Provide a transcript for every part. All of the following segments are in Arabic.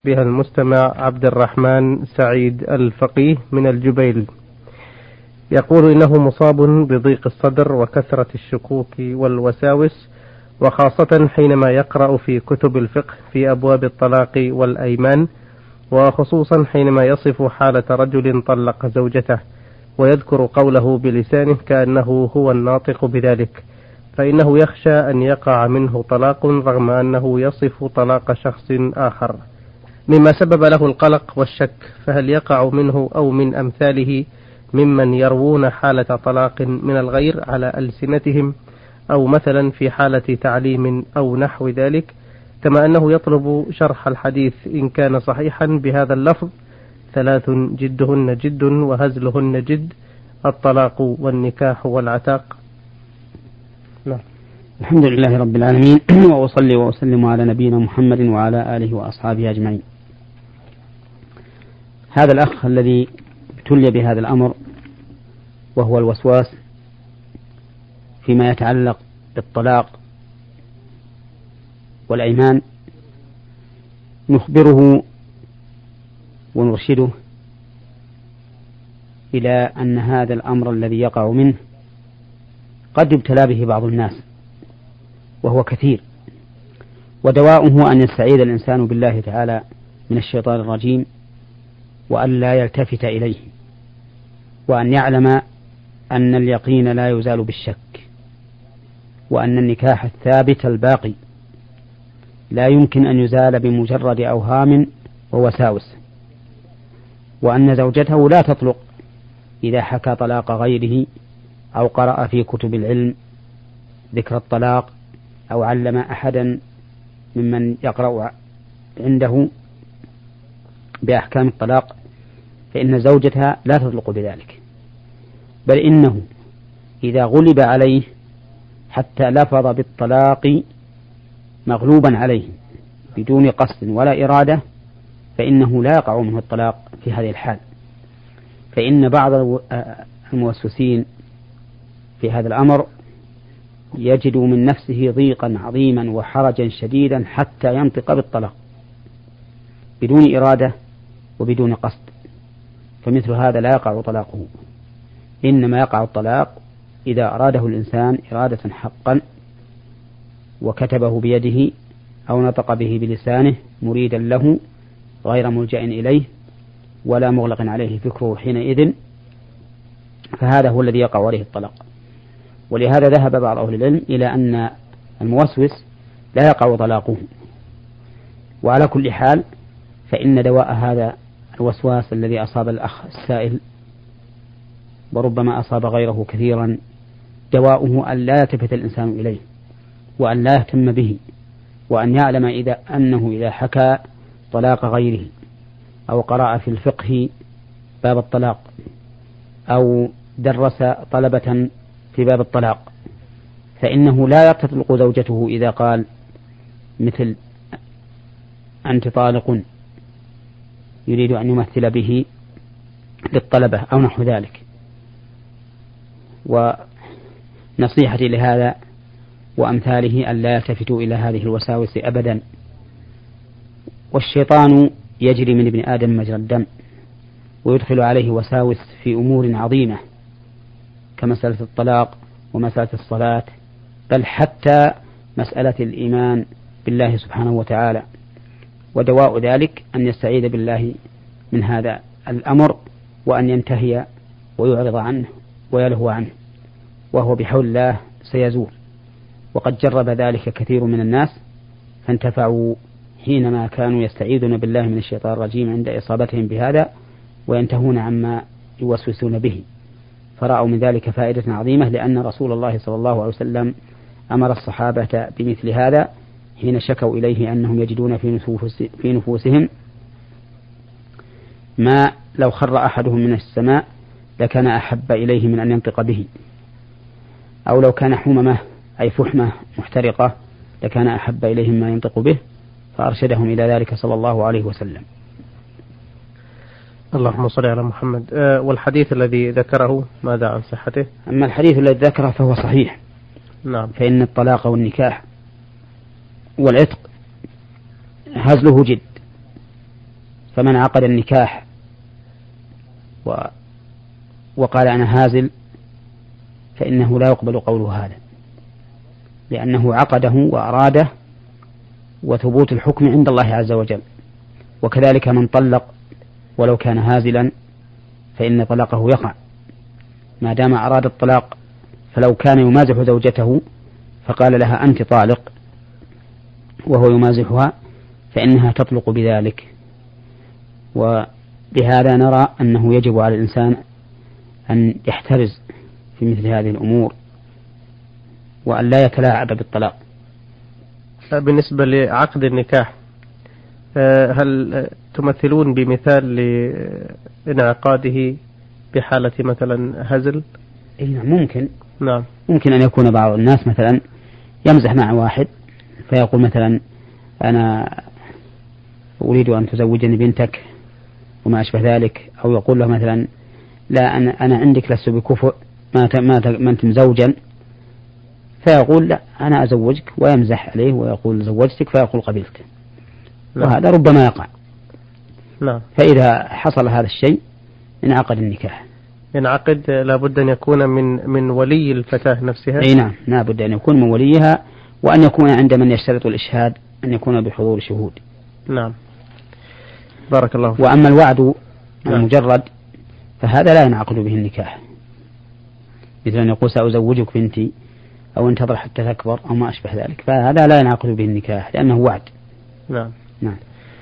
بها المستمع عبد الرحمن سعيد الفقيه من الجبيل، يقول إنه مصاب بضيق الصدر وكثرة الشكوك والوساوس، وخاصة حينما يقرأ في كتب الفقه في أبواب الطلاق والأيمان، وخصوصا حينما يصف حالة رجل طلق زوجته ويذكر قوله بلسانه كأنه هو الناطق بذلك، فإنه يخشى أن يقع منه طلاق رغم أنه يصف طلاق شخص آخر، مما سبب له القلق والشك. فهل يقع منه أو من أمثاله ممن يروون حالة طلاق من الغير على ألسنتهم، أو مثلا في حالة تعليم أو نحو ذلك؟ كما أنه يطلب شرح الحديث إن كان صحيحا بهذا اللفظ: 3 جدهن جد وهزلهن جد، الطلاق والنكاح والعتاق. لا. الحمد لله رب العالمين، وأصلي وأسلم على نبينا محمد وعلى آله وأصحابه أجمعين. هذا الأخ الذي ابتلي بهذا الأمر وهو الوسواس فيما يتعلق بالطلاق والأيمان، نخبره ونرشده إلى أن هذا الأمر الذي يقع منه قد يبتلى به بعض الناس وهو كثير، ودواؤه أن يستعيذ الإنسان بالله تعالى من الشيطان الرجيم، وأن لا يلتفت إليه، وأن يعلم أن اليقين لا يزال بالشك، وأن النكاح الثابت الباقي لا يمكن أن يزال بمجرد أوهام ووساوس، وأن زوجته لا تطلق إذا حكى طلاق غيره أو قرأ في كتب العلم ذكر الطلاق أو علم أحدا ممن يقرأ عنده بأحكام الطلاق، فإن زوجتها لا تطلق بذلك، بل إنه إذا غلب عليه حتى لفظ بالطلاق مغلوبا عليه بدون قصد ولا إرادة، فإنه لا يقع منه الطلاق في هذه الحال. فإن بعض الموسوسين في هذا الأمر يجد من نفسه ضيقا عظيما وحرجا شديدا حتى ينطق بالطلاق بدون إرادة وبدون قصد، فمثل هذا لا يقع طلاقه، إنما يقع الطلاق إذا أراده الإنسان إرادة حقا وكتبه بيده أو نطق به بلسانه مريدا له غير ملجأ إليه ولا مغلق عليه فكره حينئذ، فهذا هو الذي يقع عليه الطلاق. ولهذا ذهب بعض أهل العلم إلى أن الموسوس لا يقع طلاقه. وعلى كل حال فإن دواء هذا الوسواس الذي أصاب الأخ السائل وربما أصاب غيره كثيرا، دواؤه أن لا يلتفت الإنسان إليه، وأن لا يهتم به، وأن يعلم أنه إذا حكى طلاق غيره أو قرأ في الفقه باب الطلاق أو درس طلبة في باب الطلاق، فإنه لا تطلق زوجته إذا قال مثل أنت طالق، يريد أن يمثل به للطلبة أو نحو ذلك. ونصيحتي لهذا وأمثاله أن لا يلتفتوا إلى هذه الوساوس أبدا. والشيطان يجري من ابن آدم مجرى الدم، ويدخل عليه وساوس في أمور عظيمة كمسألة الطلاق ومسألة الصلاة، بل حتى مسألة الإيمان بالله سبحانه وتعالى. ودواء ذلك أن يستعيذ بالله من هذا الأمر، وأن ينتهي ويعرض عنه ويلهو عنه، وهو بحول الله سيزول. وقد جرب ذلك كثير من الناس فانتفعوا حينما كانوا يستعيذون بالله من الشيطان الرجيم عند إصابتهم بهذا، وينتهون عما يوسوسون به، فرأوا من ذلك فائدة عظيمة، لأن رسول الله صلى الله عليه وسلم أمر الصحابة بمثل هذا حين شكوا إليه أنهم يجدون في نفوسهم ما لو خر أحدهم من السماء لكان أحب إليه من أن ينطق به، أو لو كان حممة أي فحمة محترقة لكان أحب إليهم ما ينطق به، فأرشدهم إلى ذلك صلى الله عليه وسلم. اللهم صل على محمد. والحديث الذي ذكره ماذا عن صحته؟ أما الحديث الذي ذكره فهو صحيح، نعم. فإن الطلاق والنكاح والعتق هزله جد، فمن عقد النكاح وقال أنا هازل فإنه لا يقبل قوله هذا، لأنه عقده وأراده، وثبوت الحكم عند الله عز وجل. وكذلك من طلق ولو كان هازلا فإن طلاقه يقع ما دام أراد الطلاق. فلو كان يمازح زوجته فقال لها أنت طالق وهو يمازحها فإنها تطلق بذلك. وبهذا نرى أنه يجب على الإنسان أن يحترز في مثل هذه الأمور وأن لا يتلاعب بالطلاق. بالنسبة لعقد النكاح، هل تمثلون بمثال لانعقاده بحالة مثلا هزل؟ ممكن. نعم. ممكن أن يكون بعض الناس مثلا يمزح مع واحد فيقول مثلا أنا أريد أن تزوجني بنتك وما أشبه ذلك، أو يقول له مثلا لا أنا عندك لست بكفء ما أنت زوجا، فيقول لا أنا أزوجك ويمزح عليه ويقول زوجتك فيقول قبلت. نعم. وهذا ربما يقع. نعم. فإذا حصل هذا الشيء انعقد النكاح. ينعقد لابد أن يكون من ولي الفتاة نفسها. أي نعم، لابد أن يكون من وليها، وأن يكون عند من يشترط الإشهاد أن يكون بحضور شهود. نعم. بارك الله فيك. وأما الوعد نعم. المجرد فهذا لا ينعقد به النكاح، مثل أن يقول سأزوجك بنتي أو انتظر حتى تكبر أو ما أشبه ذلك، فهذا لا ينعقد به النكاح لأنه وعد. نعم. نعم.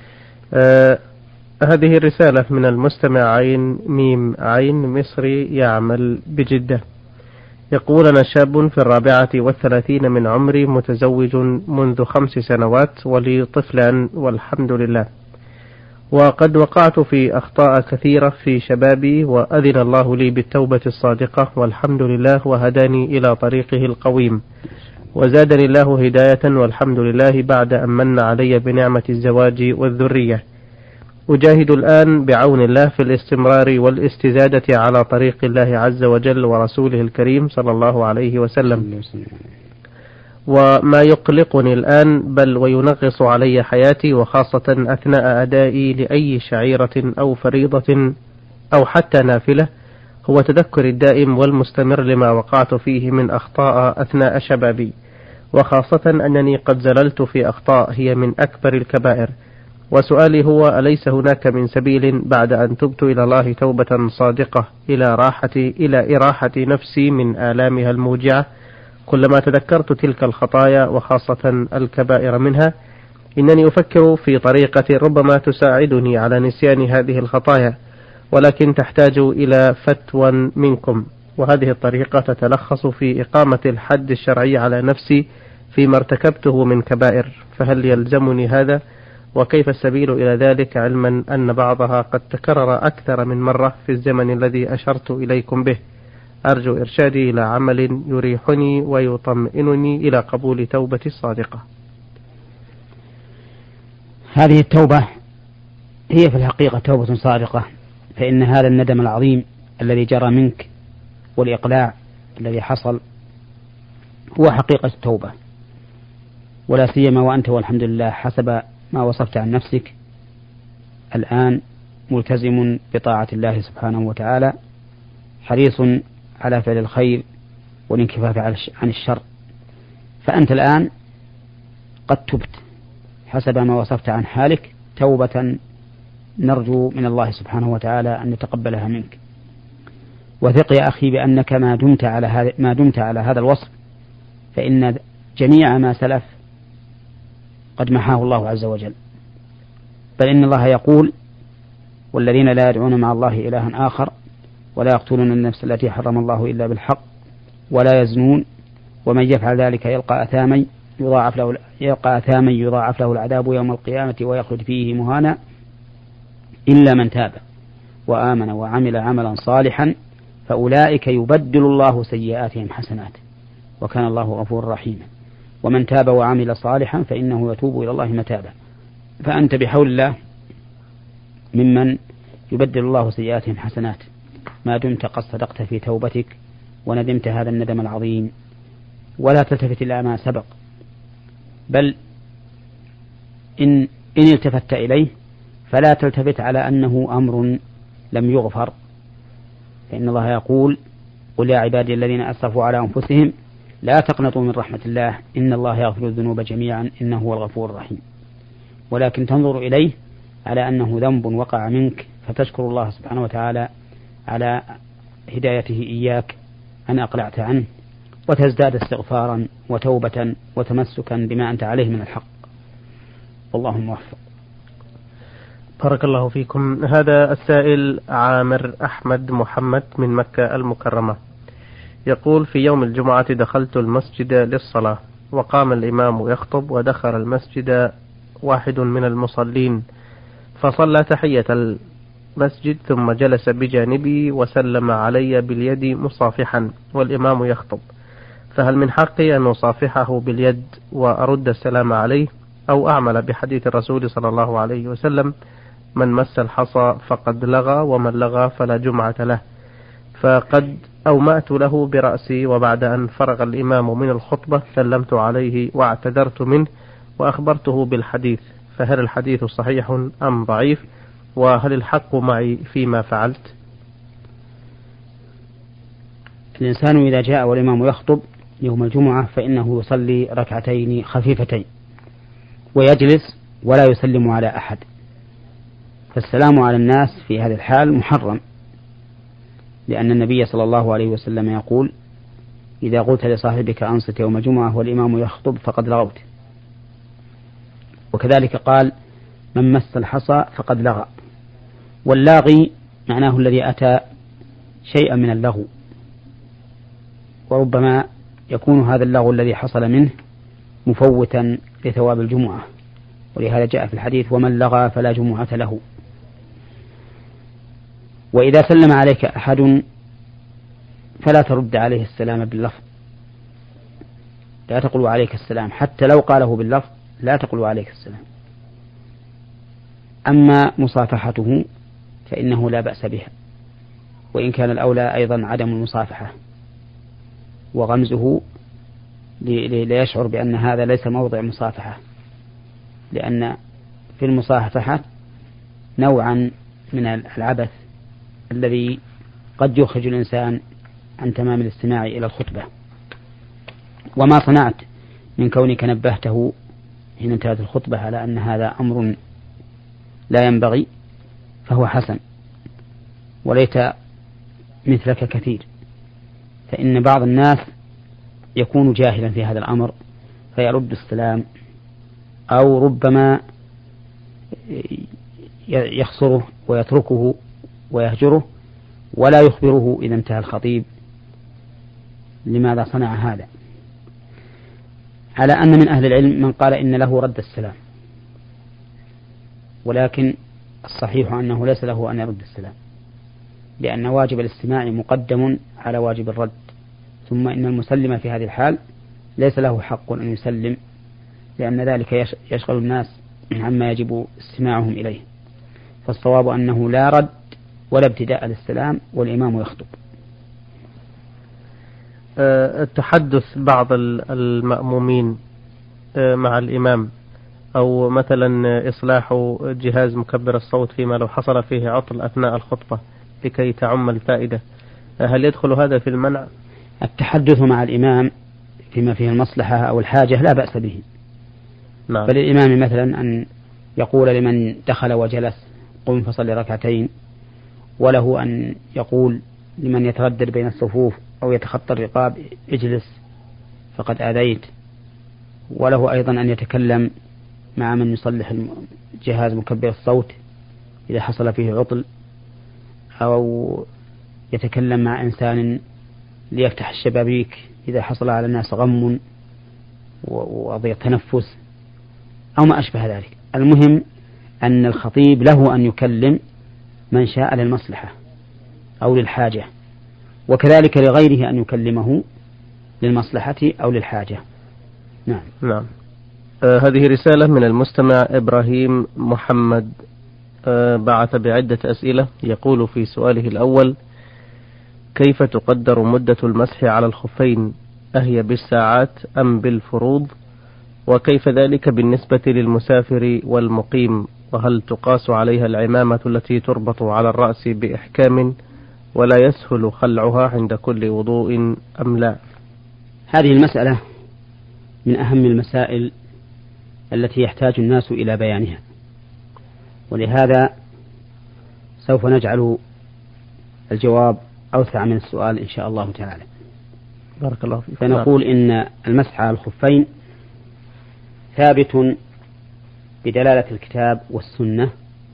هذه الرسالة من المستمع عين ميم عين مصري يعمل بجدة، يقول أنا شاب في 34 من عمري، متزوج منذ 5 سنوات ولي طفلان والحمد لله، وقد وقعت في أخطاء كثيرة في شبابي، وأذن الله لي بالتوبة الصادقة والحمد لله، وهداني إلى طريقه القويم، وزادني الله هداية والحمد لله بعد أن من علي بنعمة الزواج والذرية. أجاهد الآن بعون الله في الاستمرار والاستزادة على طريق الله عز وجل ورسوله الكريم صلى الله عليه وسلم. وما يقلقني الآن بل وينغص علي حياتي، وخاصة أثناء أدائي لأي شعيرة أو فريضة أو حتى نافلة، هو تذكر الدائم والمستمر لما وقعت فيه من أخطاء أثناء شبابي، وخاصة أنني قد زللت في أخطاء هي من أكبر الكبائر. وسؤالي هو أليس هناك من سبيل بعد أن تبت إلى الله توبة صادقة إلى إراحة نفسي من آلامها الموجعة كلما تذكرت تلك الخطايا وخاصة الكبائر منها؟ إنني أفكر في طريقة ربما تساعدني على نسيان هذه الخطايا، ولكن تحتاج إلى فتوى منكم. وهذه الطريقة تتلخص في إقامة الحد الشرعي على نفسي فيما ارتكبته من كبائر، فهل يلزمني هذا؟ وكيف السبيل إلى ذلك، علما أن بعضها قد تكرر أكثر من مرة في الزمن الذي أشرت إليكم به؟ أرجو إرشادي إلى عمل يريحني ويطمئنني إلى قبول توبتي الصادقة. هذه التوبة هي في الحقيقة توبة صادقة، فإن هذا الندم العظيم الذي جرى منك والإقلاع الذي حصل هو حقيقة التوبة، ولا سيما وأنت والحمد لله حسب ما وصفت عن نفسك الآن ملتزم بطاعة الله سبحانه وتعالى، حريص على فعل الخير والانكفاف عن الشر، فأنت الآن قد تبت حسب ما وصفت عن حالك توبة نرجو من الله سبحانه وتعالى أن يتقبلها منك. وثق يا أخي بأنك ما دمت على هذا الوصف فإن جميع ما سلف قد محاه الله عز وجل. بل إن الله يقول والذين لا يدعون مع الله إلها آخر ولا يقتلون النفس التي حرم الله إلا بالحق ولا يزنون ومن يفعل ذلك يلقى أثاما يضاعف له العذاب يوم القيامة ويخلد فيه مهانا إلا من تاب وآمن وعمل عملا صالحا فأولئك يبدل الله سيئاتهم حسنات وكان الله غفورا رحيما ومن تاب وعمل صالحا فإنه يتوب إلى الله متابا. فأنت بحول الله ممن يبدل الله سيئاتهم حسنات ما دمت قد صدقت في توبتك وندمت هذا الندم العظيم، ولا تلتفت إلى ما سبق، بل إن التفت إليه فلا تلتفت على أنه أمر لم يغفر، فإن الله يقول: قل يا عبادي الذين أسرفوا على أنفسهم لا تقنطوا من رحمة الله إن الله يغفر الذنوب جميعا إنه هو الغفور الرحيم. ولكن تنظر إليه على أنه ذنب وقع منك، فتشكر الله سبحانه وتعالى على هدايته إياك أن أقلعت عنه، وتزداد استغفارا وتوبة وتمسكا بما أنت عليه من الحق. والله موفق. بارك الله فيكم. هذا السائل عامر أحمد محمد من مكة المكرمة، يقول: في يوم الجمعة دخلت المسجد للصلاة، وقام الإمام يخطب، ودخل المسجد واحد من المصلين فصلى تحية المسجد، ثم جلس بجانبي وسلم علي باليد مصافحا والإمام يخطب، فهل من حقي أن أصافحه باليد وأرد السلام عليه، أو أعمل بحديث الرسول صلى الله عليه وسلم: من مس الحصى فقد لغى، ومن لغى فلا جمعة له؟ فقد أومأت له برأسي، وبعد أن فرغ الإمام من الخطبة سلمت عليه واعتذرت منه وأخبرته بالحديث، فهل الحديث صحيح أم ضعيف؟ وهل الحق معي فيما فعلت؟ الإنسان إذا جاء والإمام يخطب يوم الجمعة فإنه يصلي ركعتين خفيفتين ويجلس ولا يسلم على أحد، فالسلام على الناس في هذه الحال محرم، لأن النبي صلى الله عليه وسلم يقول: إذا قلت لصاحبك أنصت يوم الجمعة والإمام يخطب فقد لغوت. وكذلك قال: من مس الحصى فقد لغى، واللاغي معناه الذي أتى شيئا من اللغو، وربما يكون هذا اللغو الذي حصل منه مفوتا لثواب الجمعة، ولهذا جاء في الحديث: ومن لغى فلا جمعة له. وإذا سلم عليك أحد فلا ترد عليه السلام باللفظ، لا تقل عليك السلام، حتى لو قاله باللفظ لا تقل عليك السلام. أما مصافحته فإنه لا بأس بها، وإن كان الأولى أيضا عدم المصافحة وغمزه ليشعر بأن هذا ليس موضع مصافحة، لأن في المصافحة نوعا من العبث الذي قد يخرج الإنسان عن تمام الاستماع إلى الخطبة. وما صنعت من كونك نبهته حين انتهت الخطبة على أن هذا أمر لا ينبغي فهو حسن، وليت مثلك كثير، فإن بعض الناس يكون جاهلا في هذا الأمر فيرد السلام، أو ربما يخسره ويتركه ويهجره ولا يخبره إذا انتهى الخطيب لماذا صنع هذا، على أن من أهل العلم من قال إن له رد السلام، ولكن الصحيح أنه ليس له أن يرد السلام، لأن واجب الاستماع مقدم على واجب الرد، ثم إن المسلم في هذه الحال ليس له حق أن يسلم، لأن ذلك يشغل الناس عما يجب استماعهم إليه، فالصواب أنه لا رد ولا ابتداء للسلام والإمام يخطب. التحدث بعض المأمومين مع الإمام، أو مثلا إصلاح جهاز مكبر الصوت فيما لو حصل فيه عطل أثناء الخطبة لكي تعم الفائدة، هل يدخل هذا في المنع؟ التحدث مع الإمام فيما فيه المصلحة أو الحاجة لا بأس به. نعم. فللإمام مثلا أن يقول لمن دخل وجلس: قم فصل ركعتين، وله أن يقول لمن يتردد بين الصفوف أو يتخطى الرقاب: اجلس فقد آذيت، وله أيضا أن يتكلم مع من يصلح جهاز مكبر الصوت إذا حصل فيه عطل، أو يتكلم مع إنسان ليفتح الشبابيك إذا حصل على الناس غم وضيق تنفس أو ما أشبه ذلك. المهم أن الخطيب له أن يكلم من شاء للمصلحة أو للحاجة، وكذلك لغيره أن يكلمه للمصلحة أو للحاجة. نعم. نعم. هذه رسالة من المستمع إبراهيم محمد، بعث بعدة أسئلة. يقول في سؤاله الأول: كيف تقدر مدة المسح على الخفين؟ أهي بالساعات أم بالفروض؟ وكيف ذلك بالنسبة للمسافر والمقيم؟ وهل تقاس عليها العمامة التي تربط على الرأس بإحكام ولا يسهل خلعها عند كل وضوء أم لا؟ هذه المسألة من أهم المسائل التي يحتاج الناس إلى بيانها، ولهذا سوف نجعل الجواب أوسع من السؤال إن شاء الله تعالى. بارك الله فيك. فنقول إن المسح على الخفين ثابت بدلالة الكتاب والسنة.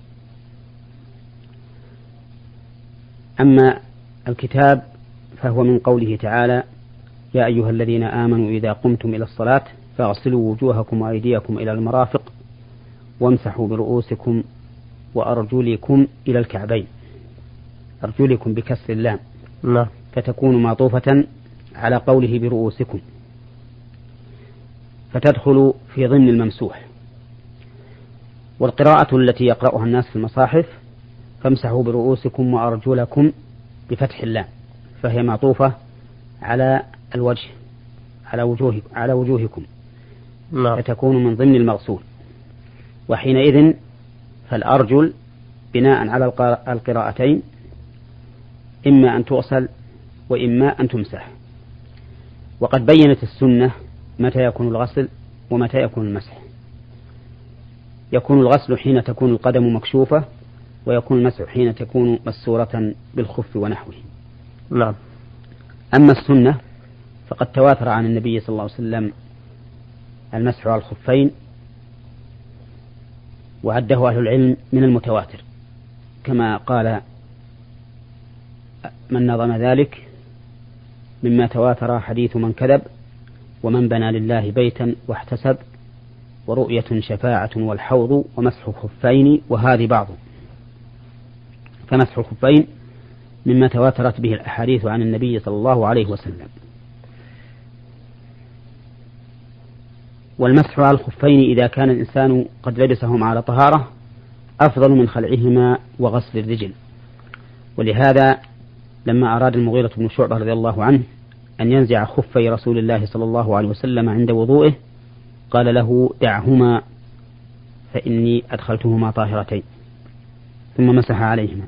أما الكتاب فهو من قوله تعالى: يا أيها الذين آمنوا إذا قمتم إلى الصلاة فاغسلوا وجوهكم وأيديكم إلى المرافق وامسحوا برؤوسكم وأرجلكم إلى الكعبين. أرجلكم بكسر اللام فتكون معطوفة على قوله برؤوسكم، فتدخل في ضمن الممسوح. والقراءة التي يقرأها الناس في المصاحف: فامسحوا برؤوسكم وأرجلكم بفتح اللام، فهي معطوفة على الوجه، على وجوهكم، فتكون من ضمن المغسول. وحينئذ فالأرجل بناء على القراءتين إما أن تغسل وإما أن تمسح. وقد بينت السنة متى يكون الغسل ومتى يكون المسح. يكون الغسل حين تكون القدم مكشوفة، ويكون المسح حين تكون مسورة بالخف ونحوه. نعم. أما السنة فقد تواتر عن النبي صلى الله عليه وسلم المسح على الخفين، وعده أهل العلم من المتواتر، كما قال من نظم ذلك: مما تواتر حديث من كذب، ومن بنى لله بيتا واحتسب، ورؤية شفاعة والحوض، ومسح الخفين وهذه بعض. فمسح الخفين مما تواترت به الأحاديث عن النبي صلى الله عليه وسلم. والمسح على الخفين إذا كان الإنسان قد لبسهما على طهارة أفضل من خلعهما وغسل الرجل. ولهذا لما أراد المغيرة بن شعبة رضي الله عنه أن ينزع خفي رسول الله صلى الله عليه وسلم عند وضوئه قال له: دعهما فإني أدخلتهما طاهرتين، ثم مسح عليهما.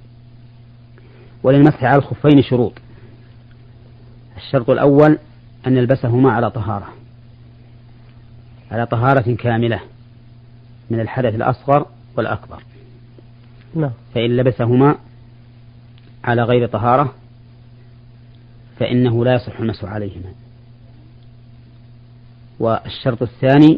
وللمسح على الخفين شروط: الشرط الأول أن يلبسهما على طهارة كاملة من الحدث الأصغر والأكبر. فإن لبسهما على غير طهارة فإنه لا يصح المسح عليهما. والشرط الثاني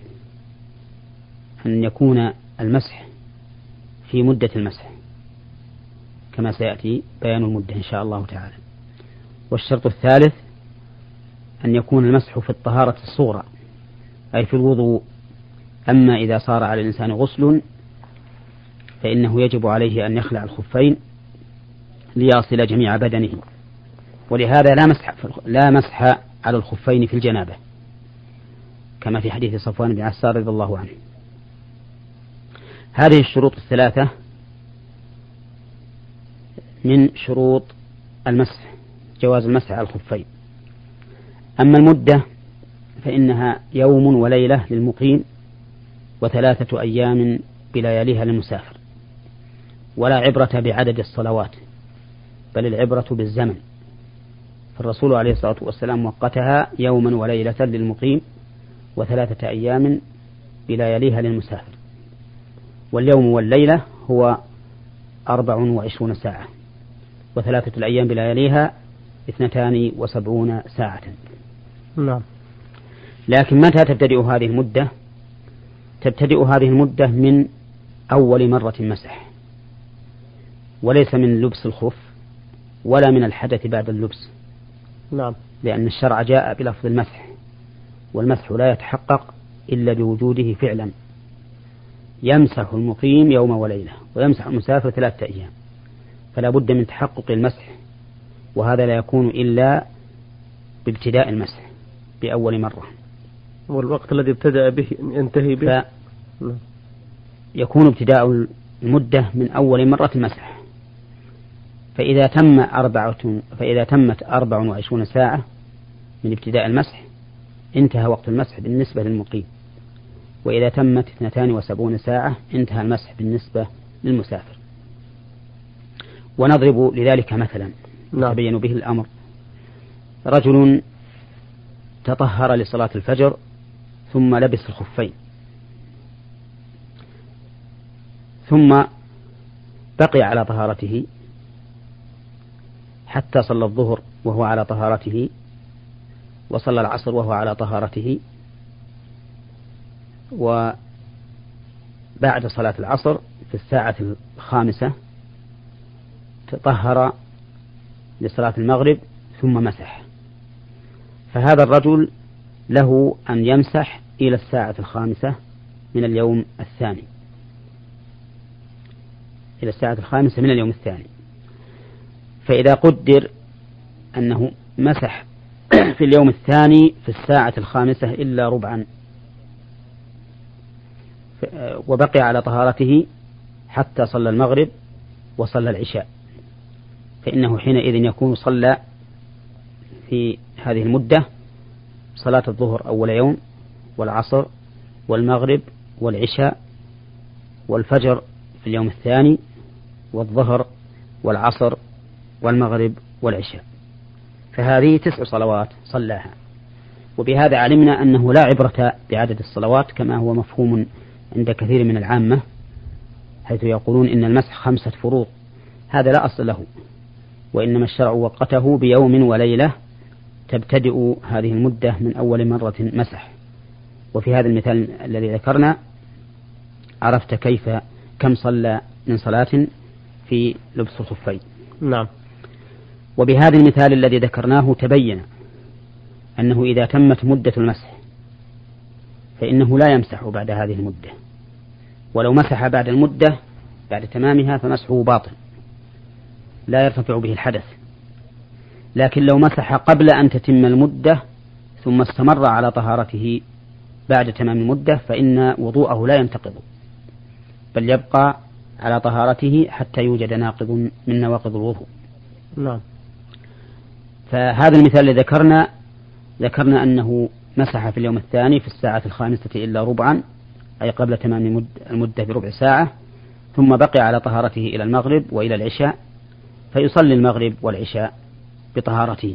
أن يكون المسح في مدة المسح، كما سيأتي بيان المدة إن شاء الله تعالى. والشرط الثالث أن يكون المسح في الطهارة الصغرى، أي في الوضوء. أما إذا صار على الإنسان غسل فإنه يجب عليه أن يخلع الخفين ليصل جميع بدنه. ولهذا لا مسح على الخفين في الجنابة، كما في حديث صفوان بن عسار رضي الله عنه. هذه الشروط الثلاثة من شروط المسح، جواز المسح على الخفين. أما المدة فإنها يوم وليلة للمقيم، و3 أيام بلياليها للمسافر. ولا عبرة بعدد الصلوات، بل العبرة بالزمن. فالرسول عليه الصلاة والسلام وقتها يوما وليلة للمقيم، و3 أيام بلياليها للمسافر. واليوم والليلة هو 24 ساعة، و3 الأيام بلياليها 72 ساعة. نعم. لكن متى تبتدئ هذه المدة؟ تبتدئ هذه المدة من أول مرة مسح، وليس من لبس الخف ولا من الحدث بعد اللبس. نعم. لأن الشرع جاء بلفظ المسح، والمسح لا يتحقق إلا بوجوده فعلا. يمسح المقيم يوم وليلة، ويمسح المسافر 3 أيام، فلا بد من تحقق المسح، وهذا لا يكون إلا بابتداء المسح بأول مرة. والوقت الذي ابتدأ به ينتهي به يكون ابتداء المدة من أول مرة مسح. فإذا تمت 24 ساعة من ابتداء المسح انتهى وقت المسح بالنسبة للمقيم. وإذا تمت 72 ساعة انتهى المسح بالنسبة للمسافر. ونضرب لذلك مثلا يتبين به الأمر. رجل تطهر لصلاة الفجر ثم لبس الخفين، ثم بقي على طهارته حتى صلى الظهر وهو على طهارته، وصلى العصر وهو على طهارته، وبعد صلاة العصر في الساعة 5 تطهر لصلاة المغرب ثم مسح. فهذا الرجل له أن يمسح إلى الساعة 5 من اليوم الثاني، إلى الساعة 5 من اليوم الثاني. فإذا قدر أنه مسح في اليوم الثاني في الساعة 5 إلا ربعا، وبقي على طهارته حتى صلى المغرب وصلى العشاء، فإنه حينئذ يكون صلى في هذه المدة صلاة الظهر أول يوم، والعصر، والمغرب، والعشاء، والفجر في اليوم الثاني، والظهر، والعصر، والمغرب، والعشاء. فهذه 9 صلوات صلاها. وبهذا علمنا أنه لا عبرة بعدد الصلوات كما هو مفهوم عند كثير من العامة، حيث يقولون إن المسح 5 فروض. هذا لا أصل له، وإنما الشرع وقته بيوم وليلة تبتدئ هذه المدة من أول مرة مسح. وفي هذا المثال الذي ذكرنا عرفت كم صلى من صلاة في لبس الخفين. نعم. وبهذا المثال الذي ذكرناه تبين أنه إذا تمت مدة المسح فإنه لا يمسح بعد هذه المدة، ولو مسح بعد المدة بعد تمامها فمسحه باطل لا يرتفع به الحدث. لكن لو مسح قبل أن تتم المدة ثم استمر على طهارته بعد تمام المدة فإن وضوءه لا ينتقض، بل يبقى على طهارته حتى يوجد ناقض من نواقض الوضوء. نعم. فهذا المثال الذي ذكرنا أنه مسح في اليوم الثاني في الساعة 5 إلا ربعا، أي قبل تمام المدة بربع ساعة، ثم بقي على طهارته إلى المغرب وإلى العشاء، فيصلي المغرب والعشاء بطهارته.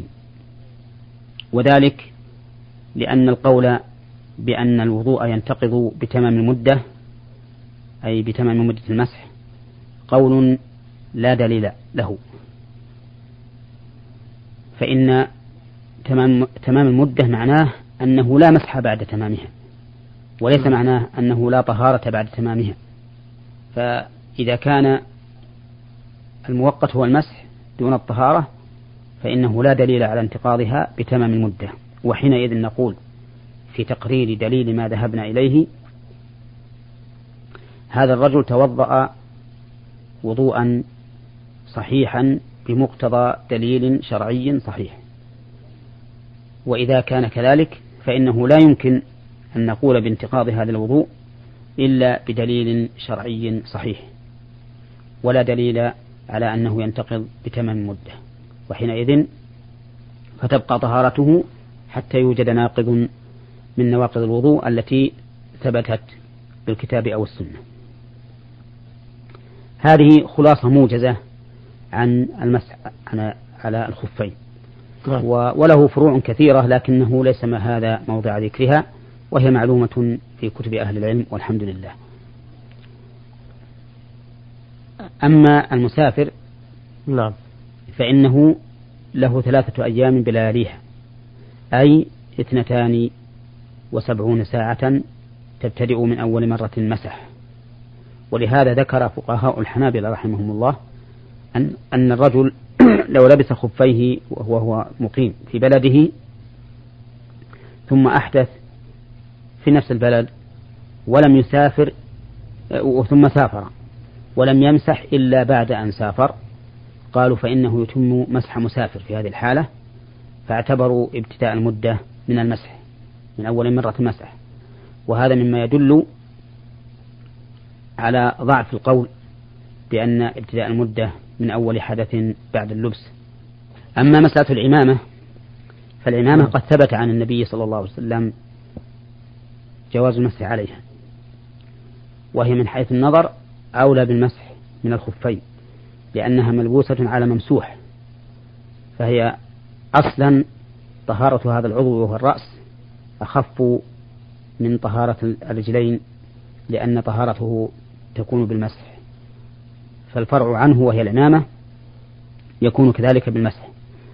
وذلك لأن القول بأن الوضوء ينتقض بتمام المدة أي بتمام مدة المسح قول لا دليل له، فإن تمام المدة معناه أنه لا مسح بعد تمامها، وليس معناه أنه لا طهارة بعد تمامها. فإذا كان المؤقت هو المسح دون الطهارة فإنه لا دليل على انتقاضها بتمام المدة. وحينئذ نقول في تقرير دليل ما ذهبنا إليه هذا الرجل توضأ وضوءا صحيحا بمقتضى دليل شرعي صحيح. وإذا كان كذلك فإنه لا يمكن أن نقول بانتقاض هذا الوضوء إلا بدليل شرعي صحيح، ولا دليل على أنه ينتقض بتمام المدة، وحينئذ فتبقى طهارته حتى يوجد ناقض من نواقض الوضوء التي ثبتت بالكتاب أو السنة. هذه خلاصة موجزة عن المسح على الخفين، وله فروع كثيرة لكنه ليس ما هذا موضع ذكرها، وهي معلومة في كتب أهل العلم والحمد لله. أما المسافر نعم فإنه له 3 أيام بلياليها، أي 72 ساعة تبتدئ من أول مرة مسح. ولهذا ذكر فقهاء الحنابلة رحمهم الله أن الرجل لو لبس خفيه وهو مقيم في بلده ثم أحدث في نفس البلد ولم يسافر ثم سافر ولم يمسح إلا بعد أن سافر، قالوا فإنه يتم مسح مسافر في هذه الحالة، فاعتبروا ابتداء المدة من المسح من أول مرة مسح. وهذا مما يدل على ضعف القول بأن ابتداء المدة من أول حدث بعد اللبس. أما مسألة العمامة فالعمامة قد ثبت عن النبي صلى الله عليه وسلم جواز المسح عليها، وهي من حيث النظر أولى بالمسح من الخفين، لأنها ملبوسة على ممسوح، فهي أصلا طهارة هذا العضو وهو الرأس أخف من طهارة الرجلين، لأن طهارته تكون بالمسح، فالفرع عنه وهي العمامة يكون كذلك بالمسح.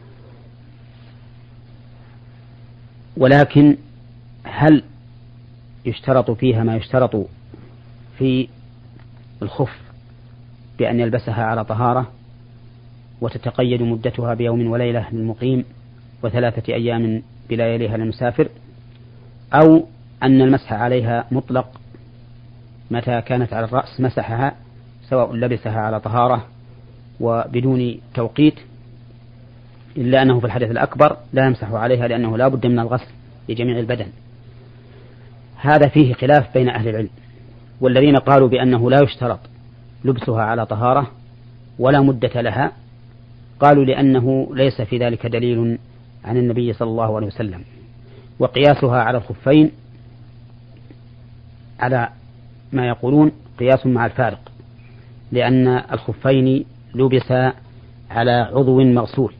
ولكن هل يشترط فيها ما يشترط في الخف بأن يلبسها على طهارة وتتقيد مدتها بيوم وليلة للمقيم و3 أيام بلياليها للمسافر، أو أن المسح عليها مطلق متى كانت على الرأس مسحها سواء لبسها على طهارة وبدون توقيت، إلا أنه في الحدث الأكبر لا يمسح عليها لأنه لا بد من الغسل لجميع البدن. هذا فيه خلاف بين أهل العلم، والذين قالوا بأنه لا يشترط لبسها على طهارة ولا مدة لها قالوا لأنه ليس في ذلك دليل عن النبي صلى الله عليه وسلم، وقياسها على الخفين على ما يقولون قياس مع الفارق، لأن الخفين لبس على عضو مغسول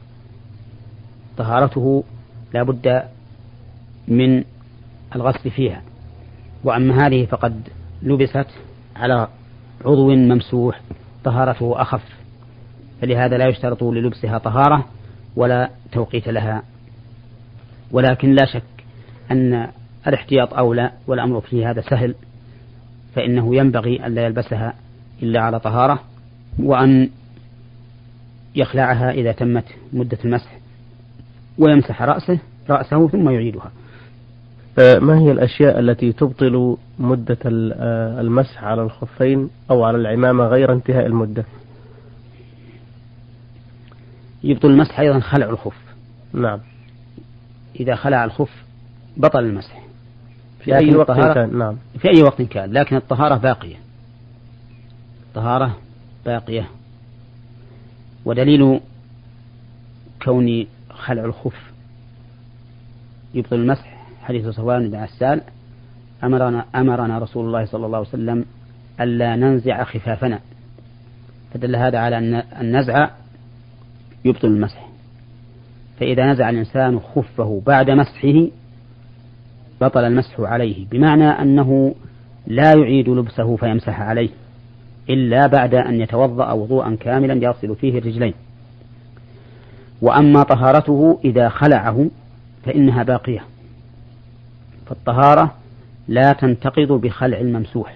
طهارته لا بد من الغسل فيها، وأما هذه فقد لبست على عضو ممسوح طهارته أخف، فلهذا لا يشترط للبسها طهارة ولا توقيت لها. ولكن لا شك أن الاحتياط أولى، والأمر فيه هذا سهل، فإنه ينبغي أن لا يلبسها إلا على طهارة، وأن يخلعها إذا تمت مدة المسح ويمسح رأسه ثم يعيدها. ما هي الأشياء التي تبطل مدة المسح على الخفين أو على العمامة غير انتهاء المدة؟ يبطل المسح أيضا خلع الخف. نعم. إذا خلع الخف بطل المسح في أي وقت كان. نعم. في أي وقت كان، لكن الطهارة باقية. الطهارة باقية. ودليل كون خلع الخف يبطل المسح حديث صفوان بن عسال: أمرنا رسول الله صلى الله عليه وسلم ألا ننزع خفافنا، فدل هذا على أن النزع يبطل المسح. فإذا نزع الإنسان خفه بعد مسحه بطل المسح عليه، بمعنى أنه لا يعيد لبسه فيمسح عليه إلا بعد أن يتوضأ وضوءا كاملا يغسل فيه الرجلين. وأما طهارته إذا خلعه فإنها باقية، فالطهارة لا تنتقض بخلع الممسوح،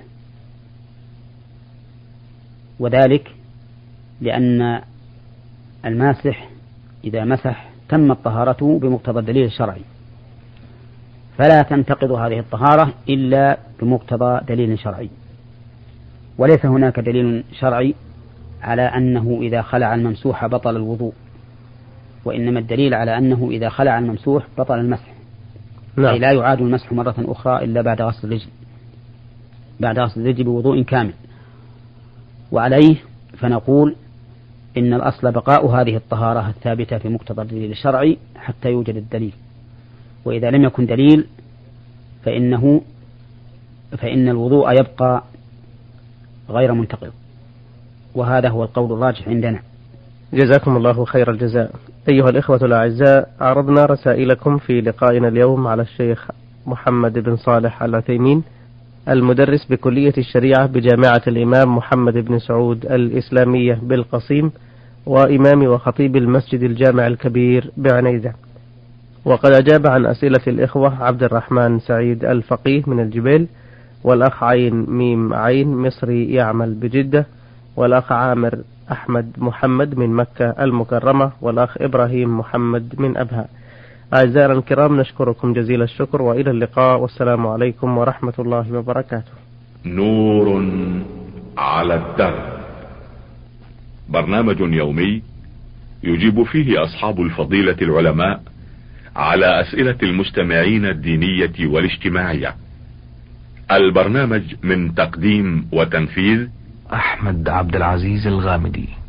وذلك لأن الماسح إذا مسح تمت طهارته بمقتضى الدليل الشرعي، فلا تنتقض هذه الطهارة إلا بمقتضى دليل شرعي. وليس هناك دليل شرعي على أنه إذا خلع الممسوح بطل الوضوء، وإنما الدليل على أنه إذا خلع الممسوح بطل المسح. أي لا يعاد المسح مرة أخرى إلا بعد غسل الرجل بوضوء كامل. وعليه فنقول إن الأصل بقاء هذه الطهارة الثابتة في مقتضى الدليل الشرعي حتى يوجد الدليل، وإذا لم يكن دليل فإن الوضوء يبقى غير منتقض، وهذا هو القول الراجح عندنا. جزاكم الله خير الجزاء. أيها الإخوة الأعزاء، عرضنا رسائلكم في لقائنا اليوم على الشيخ محمد بن صالح العثيمين، المدرس بكلية الشريعة بجامعة الإمام محمد بن سعود الإسلامية بالقصيم، وإمام وخطيب المسجد الجامع الكبير بعنيزة. وقد أجاب عن أسئلة الإخوة عبد الرحمن سعيد الفقيه من الجبيل، والأخ عين ميم عين مصري يعمل بجدة، والأخ عامر أحمد محمد من مكة المكرمة، والأخ إبراهيم محمد من أبها. أعزائنا الكرام، نشكركم جزيل الشكر، وإلى اللقاء، والسلام عليكم ورحمة الله وبركاته. نور على الدرب، برنامج يومي يجيب فيه أصحاب الفضيلة العلماء على أسئلة المستمعين الدينية والاجتماعية. البرنامج من تقديم وتنفيذ أحمد عبد العزيز الغامدي.